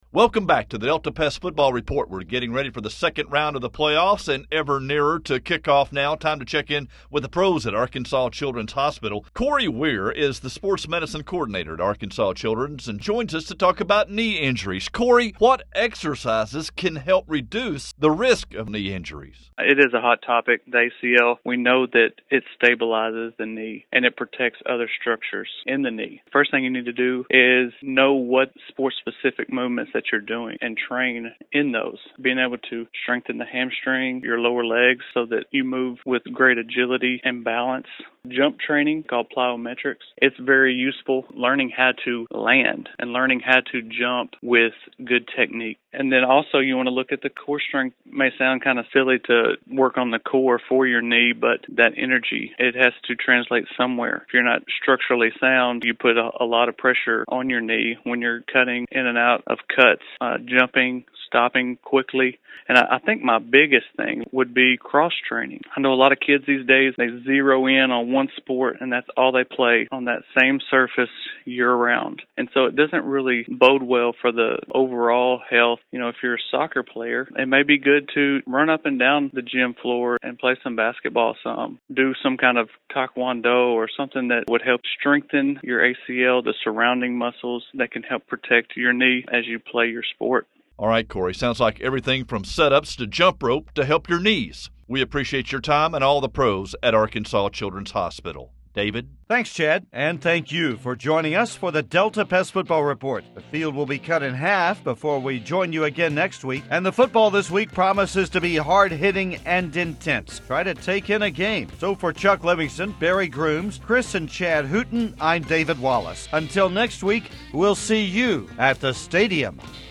Welcome back to the Delta Pest Football Report. We're getting ready for the second round of the playoffs and ever nearer to kickoff now. Time to check in with the pros at Arkansas Children's Hospital. Corey Weir is the sports medicine coordinator at Arkansas Children's and joins us to talk about knee injuries. Corey, what exercises can help reduce the risk of knee injuries? It is a hot topic, the ACL. We know that it stabilizes the knee and it protects other structures in the knee. First thing you need to do is know what sports-specific movements that you're doing and train in those. Being able to strengthen the hamstring, your lower legs, so that you move with great agility and balance. Jump training, called plyometrics, it's very useful learning how to land and learning how to jump with good technique. And then also you want to look at the core strength. It may sound kind of silly to work on the core for your knee, but that energy, it has to translate somewhere. If you're not structurally sound, you put a lot of pressure on your knee when you're cutting in and out of cuts, jumping, stopping quickly. And I think my biggest thing would be cross-training. I know a lot of kids these days, they zero in on one sport, and that's all they play on that same surface year-round. And so it doesn't really bode well for the overall health. You know, if you're a soccer player, it may be good to run up and down the gym floor and play some basketball some, do some kind of taekwondo or something that would help strengthen your ACL, the surrounding muscles that can help protect your knee as you play your sport. All right, Corey, sounds like everything from setups to jump rope to help your knees. We appreciate your time and all the pros at Arkansas Children's Hospital. David? Thanks, Chad, and thank you for joining us for the Delta Pest Football Report. The field will be cut in half before we join you again next week, and the football this week promises to be hard-hitting and intense. Try to take in a game. So for Chuck Livingston, Barry Grooms, Chris and Chad Hooten, I'm David Wallace. Until next week, we'll see you at the stadium.